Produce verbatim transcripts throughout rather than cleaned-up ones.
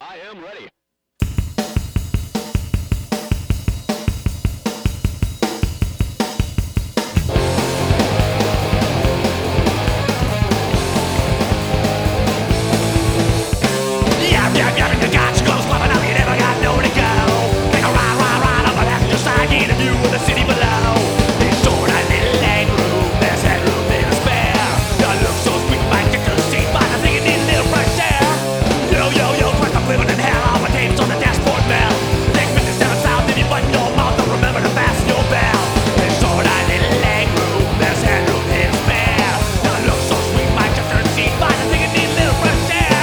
I am ready. Yeah, yeah, yeah, you got your clothes popping out, you never got nowhere to go. Take a ride, ride, ride on the passenger side, get a view of the city below. This short, a little leg room, there's headroom there to spare. You look so sweet, might get to the seat, but I think you need a little fresh air. Yo, yo, yo, twice I'm living in hell, all my tapes on the dashboard bell. Next minute, seven sound, if you button your mouth, don't remember to fasten your bell. This short, a little leg room, there's headroom there to spare. You look so sweet, might get to the seat, but I think you need a little fresh air.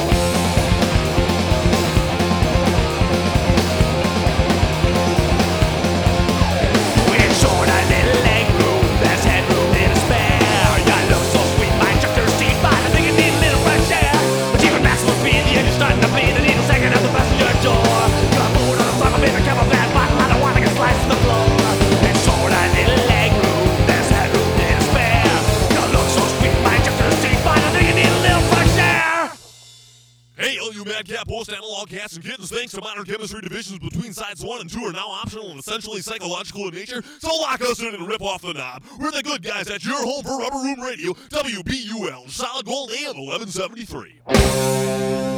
We're short a little leg room, there's headroom there to spare. You look so sweet, might chuck your seat, but I think you need a little fresh air. But even maximum speed, the engine's starting to bleed, the needle second at the passenger door. You're bored on the front, I'm in a camel van, but I don't wanna get sliced in the floor. It's short a little leg room, there's headroom there to spare. You look so sweet, might chuck your seat, but I think you need a little fresh air. Hey, all you madcap post-analog cats and kittens, thanks to modern chemistry, divisions between sides one and two are now optional and essentially psychological in nature, so lock us in and rip off the knob. We're the good guys at your home for Rubber Room Radio, W B U L, Solid Gold A M eleven seventy-three.